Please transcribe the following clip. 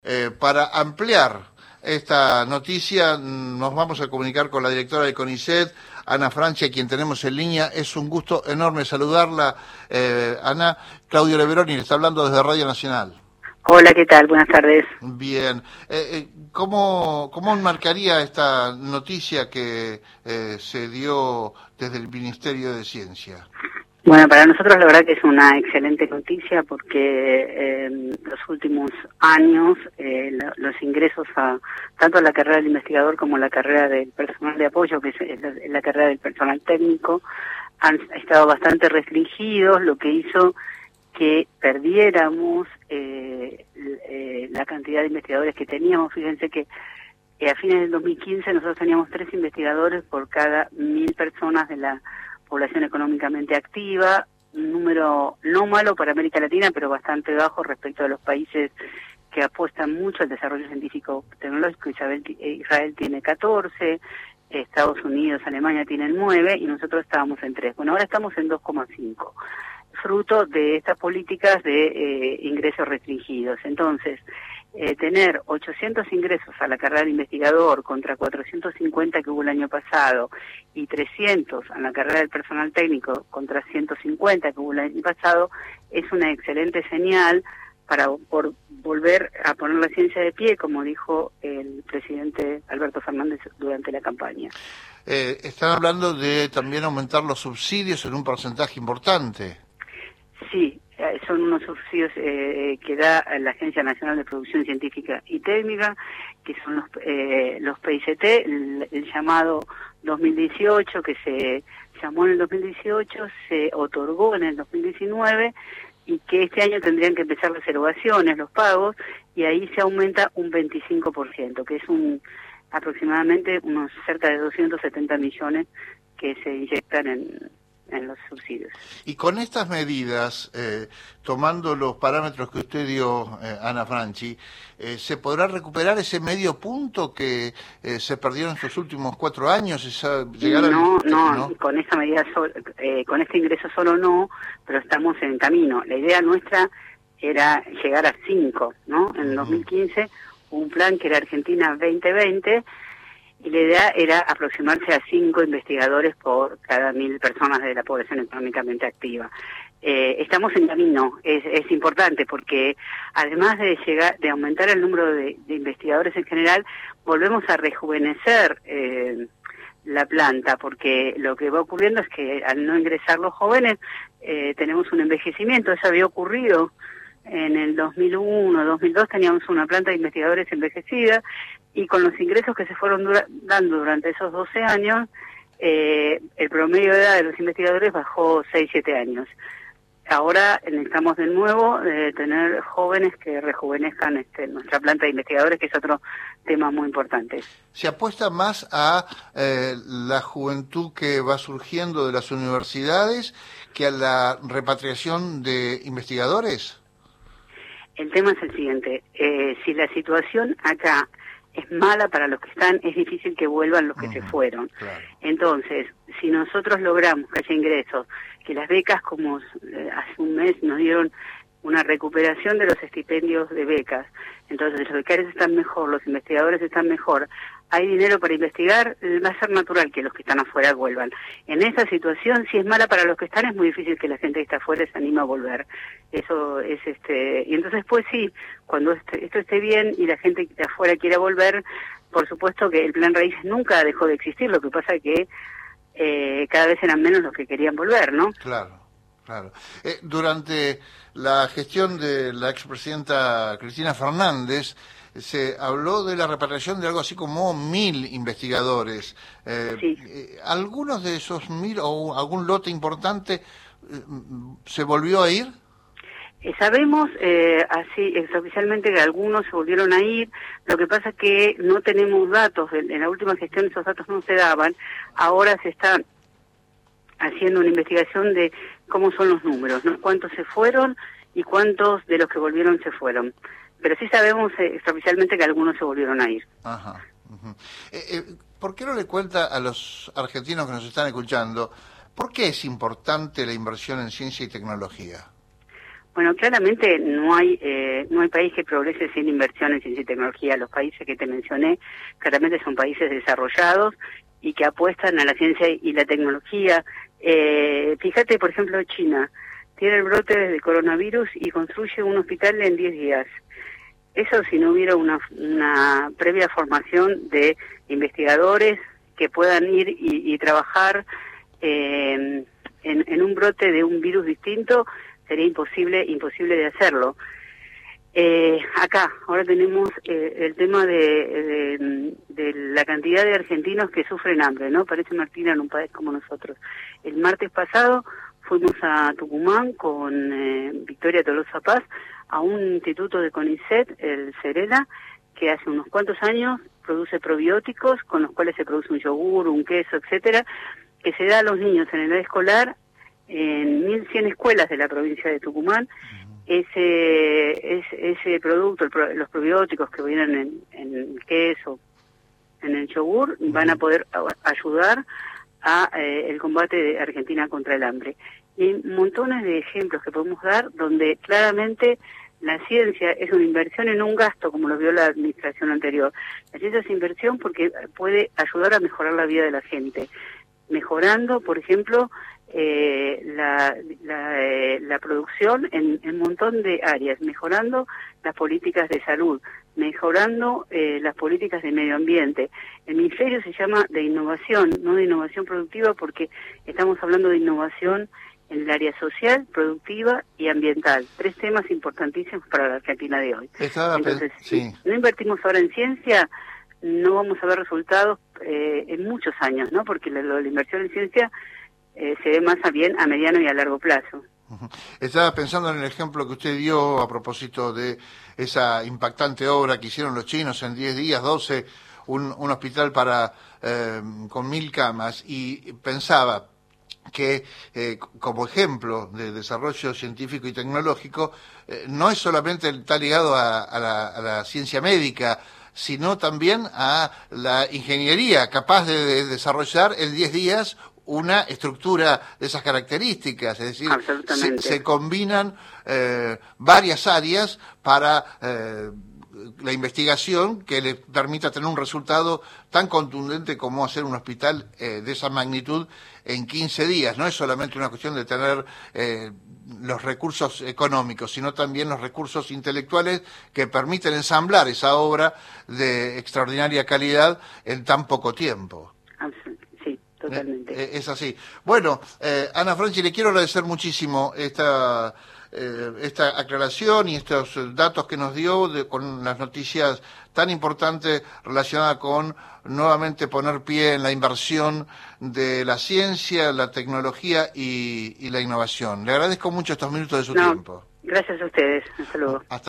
Para ampliar esta noticia, nos vamos a comunicar con la directora de CONICET, Ana Francia, a quien tenemos en línea. Es un gusto enorme saludarla, Ana. Claudio Leveroni le está hablando desde Radio Nacional. Hola, ¿qué tal? Buenas tardes. Bien. ¿Cómo enmarcaría esta noticia que se dio desde el Ministerio de Ciencia? Bueno, para nosotros la verdad que es una excelente noticia porque en los últimos años los ingresos tanto a la carrera del investigador como a la carrera del personal de apoyo, que es la carrera del personal técnico, han estado bastante restringidos, lo que hizo que perdiéramos la cantidad de investigadores que teníamos. Fíjense que a fines del 2015 nosotros teníamos 3 investigadores por cada 1000 personas de la población económicamente activa, un número no malo para América Latina, pero bastante bajo respecto a los países que apuestan mucho al desarrollo científico-tecnológico. Israel tiene 14, Estados Unidos, Alemania tienen 9 y nosotros estábamos en 3. Bueno, ahora estamos en 2,5, fruto de estas políticas de ingresos restringidos. Entonces, tener 800 ingresos a la carrera de investigador contra 450 que hubo el año pasado y 300 a la carrera del personal técnico contra 150 que hubo el año pasado es una excelente señal por volver a poner la ciencia de pie, como dijo el presidente Alberto Fernández durante la campaña. Están hablando de también aumentar los subsidios en un porcentaje importante. Sí. Son unos subsidios que da la Agencia Nacional de Producción Científica y Técnica, que son los PICT, el llamado 2018, que se llamó en el 2018, se otorgó en el 2019, y que este año tendrían que empezar las erogaciones, los pagos, y ahí se aumenta un 25%, que es aproximadamente unos cerca de 270 millones que se inyectan en los subsidios. Y con estas medidas, tomando los parámetros que usted dio, Ana Franchi, ¿se podrá recuperar ese medio punto que se perdió en estos últimos 4 años? No, con esta medida, con este ingreso solo no, pero estamos en camino. La idea nuestra era llegar a 5, ¿no? En 2015 hubo un plan que era Argentina 2020, y la idea era aproximarse a 5 investigadores por cada 1000 personas de la población económicamente activa. Estamos en camino, es importante porque además de aumentar el número de investigadores en general, volvemos a rejuvenecer la planta, porque lo que va ocurriendo es que al no ingresar los jóvenes tenemos un envejecimiento. Eso había ocurrido en el 2001, 2002, teníamos una planta de investigadores envejecida, y con los ingresos que se fueron dando durante esos 12 años, el promedio de edad de los investigadores bajó 6-7 años. Ahora necesitamos de nuevo tener jóvenes que rejuvenezcan nuestra planta de investigadores, que es otro tema muy importante. ¿Se apuesta más a la juventud que va surgiendo de las universidades que a la repatriación de investigadores? El tema es el siguiente: si la situación acá es mala para los que están, es difícil que vuelvan los que se fueron. Claro. Entonces, si nosotros logramos que haya ingresos, que las becas, como hace un mes nos dieron una recuperación de los estipendios de becas, entonces los becarios están mejor, los investigadores están mejor, hay dinero para investigar, va a ser natural que los que están afuera vuelvan. En esa situación, si es mala para los que están, es muy difícil que la gente que está afuera se anime a volver. Eso es y entonces pues sí, cuando esto esté bien y la gente de afuera quiera volver, por supuesto que el plan Raíces nunca dejó de existir, lo que pasa es que cada vez eran menos los que querían volver, ¿no? Claro. Claro. Durante la gestión de la expresidenta Cristina Fernández, se habló de la repatriación de algo así como 1000 investigadores. Sí. ¿Algunos de esos 1000 o algún lote importante se volvió a ir? Sabemos así extraoficialmente que algunos se volvieron a ir. Lo que pasa es que no tenemos datos. En la última gestión esos datos no se daban. Ahora se está haciendo una investigación de cómo son los números, ¿no? Cuántos se fueron y cuántos de los que volvieron se fueron. Pero sí sabemos extraoficialmente que algunos se volvieron a ir. Ajá. ¿Por qué no le cuenta a los argentinos que nos están escuchando por qué es importante la inversión en ciencia y tecnología? Bueno, claramente no hay país que progrese sin inversión en ciencia y tecnología. Los países que te mencioné claramente son países desarrollados y que apuestan a la ciencia y la tecnología. Fíjate, por ejemplo, China tiene el brote de coronavirus y construye un hospital en 10 días. Eso si no hubiera una previa formación de investigadores que puedan ir y trabajar en un brote de un virus distinto, sería imposible de hacerlo. Acá, ahora tenemos el tema de la cantidad de argentinos que sufren hambre, ¿no? Parece Martina en un país como nosotros. El martes pasado fuimos a Tucumán con Victoria Tolosa Paz a un instituto de CONICET, el Serela, que hace unos cuantos años produce probióticos con los cuales se produce un yogur, un queso, etcétera, que se da a los niños en edad escolar en 1.100 escuelas de la provincia de Tucumán. Ese producto, los probióticos que vienen en el queso, en el yogur, van a poder ayudar a el combate de Argentina contra el hambre. Y hay montones de ejemplos que podemos dar donde claramente la ciencia es una inversión en un gasto, como lo vio la administración anterior. La ciencia es inversión porque puede ayudar a mejorar la vida de la gente, mejorando, por ejemplo, la producción en un montón de áreas, mejorando las políticas de salud, mejorando las políticas de medio ambiente. El ministerio se llama de innovación, no de innovación productiva, porque estamos hablando de innovación en el área social, productiva y ambiental. 3 temas importantísimos para la Argentina de hoy. Entonces, si no invertimos ahora en ciencia, no vamos a ver resultados en muchos años, ¿no? Porque la inversión en ciencia se ve más bien a mediano y a largo plazo. Estaba pensando en el ejemplo que usted dio a propósito de esa impactante obra que hicieron los chinos en 10 días, 12, un hospital con 1.000 camas, y pensaba que como ejemplo de desarrollo científico y tecnológico no es solamente está ligado a la ciencia médica, sino también a la ingeniería capaz de desarrollar en 10 días una estructura de esas características, es decir, se combinan varias áreas para la investigación que le permita tener un resultado tan contundente como hacer un hospital de esa magnitud en 15 días. No es solamente una cuestión de tener los recursos económicos, sino también los recursos intelectuales que permiten ensamblar esa obra de extraordinaria calidad en tan poco tiempo. Sí, totalmente. Es así. Bueno, Ana Franchi, le quiero agradecer muchísimo esta aclaración y estos datos que nos dio con las noticias tan importantes relacionadas con nuevamente poner pie en la inversión de la ciencia, la tecnología y la innovación. Le agradezco mucho estos minutos de su tiempo. Gracias a ustedes. Hasta luego.